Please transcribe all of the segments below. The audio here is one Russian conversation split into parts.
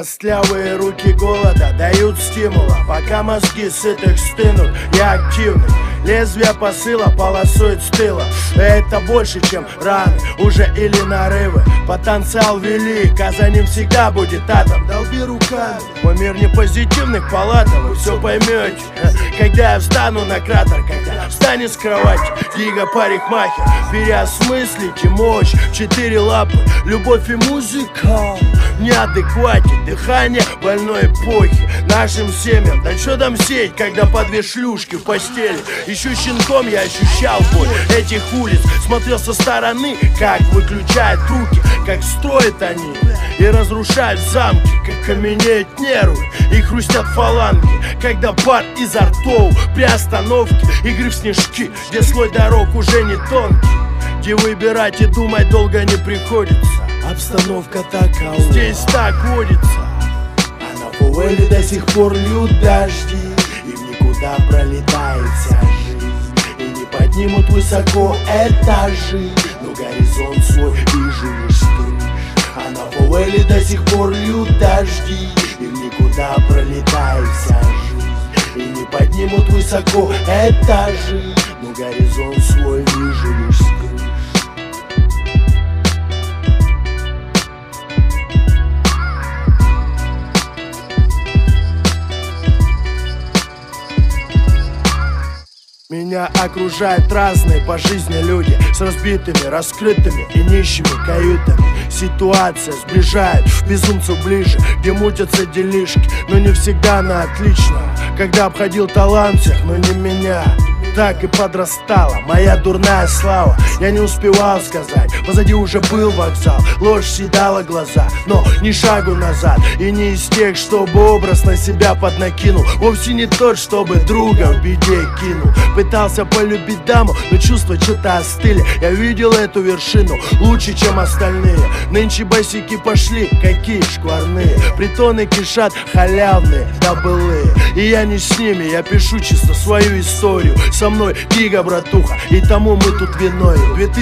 Костлявые руки голода дают стимула, пока мозги сытых стынут. Я активный, лезвие посыла полосует с тыла. Это больше, чем раны уже или нарывы. Потенциал велик, а за ним всегда будет атом. Долби руками, мой мир не позитивных палатов. Вы все поймете, когда я встану на кратер, когда встанет с кровати гига-парикмахер. Переосмыслите мощь, 4 лапы, любовь и музыка в неадеквате, дыхание больной эпохи. Нашим семьям, да что там сеять, когда по 2 шлюшки в постели. Еще щенком я ощущал боль этих улиц, смотрел со стороны, как выключают руки, как строят они и разрушают замки, как каменеют нервы и хрустят фаланги, когда пар изо ртов при остановке игры в снежки, где слой дорог уже не тонкий, где выбирать и думать долго не приходится. Обстановка такова, здесь так водится. А на Пуэле до сих пор льют дожди, и в никуда пролетает вся жизнь. И не поднимут высоко этажи, но горизонт свой вижу лишь с крыш. А на Пуэле до сих пор льют дожди, и в никуда пролетает вся жизнь. И не поднимут высоко этажи, но горизонт свой вижу лишь с крыш. Меня окружают разные по жизни люди, с разбитыми, раскрытыми и нищими каютами. Ситуация сближает безумцев ближе, где мутятся делишки, но не всегда на отлично. Когда обходил талант всех, но не меня, так и подрастала моя дурная слава. Я не успевал сказать, позади уже был вокзал. Ложь съедала глаза, но ни шагу назад. И не из тех, чтобы образ на себя поднакинул. Вовсе не тот, чтобы друга в беде кинул. Пытался полюбить даму, но чувства что-то остыли. Я видел эту вершину лучше, чем остальные. Нынче босики пошли, какие шкварные. Притоны кишат халявные, да былые. И я не с ними, я пишу чисто свою историю. Со мной гига, братуха, и тому мы тут виной.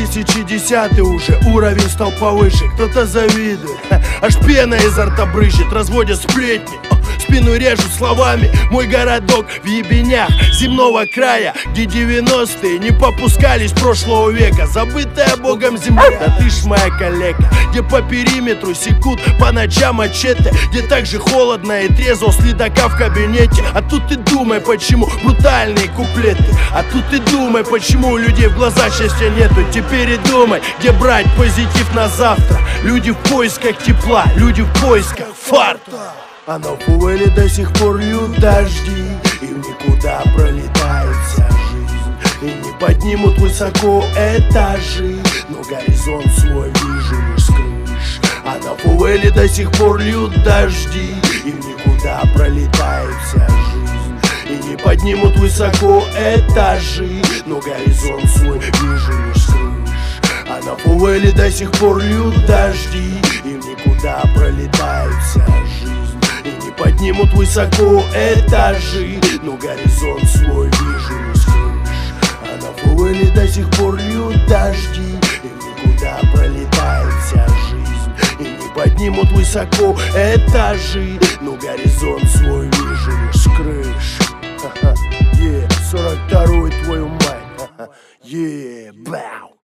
2010 уже, уровень стал повыше. Кто-то завидует, аж пена изо рта брызжет. Разводят сплетни, спину режут словами. Мой городок в ебенях земного края, где 90-е не попускались прошлого века. Забытая богом земля, да ты ж моя коллега. Где по периметру секут по ночам мачете, где так же холодно и трезво следака в кабинете. А тут ты думай, почему брутальные куплеты. А тут ты думай, почему у людей в глазах счастья нету. Теперь и думай, где брать позитив на завтра. Люди в поисках тепла, люди в поисках фарта. А на Пуэле до сих пор льют дожди, и в никуда пролетает вся жизнь. И не поднимут высоко этажи, но горизонт свой вижу лишь с крыш. А на Пуэле до сих пор льют дожди, и в никуда пролетает вся жизнь. И не поднимут высоко этажи, но горизонт свой вижу лишь с крыш. А на Пуэле до сих пор льют дожди, и в никуда пролетает вся жизнь. И не поднимут высоко этажи, но горизонт свой вижу лишь с крыш. А на Пуэле до сих пор льют дожди, и в никуда пролетает вся жизнь. И не поднимут высоко этажи, но горизонт свой вижу лишь с крыш. 42-й твою мать. Бау.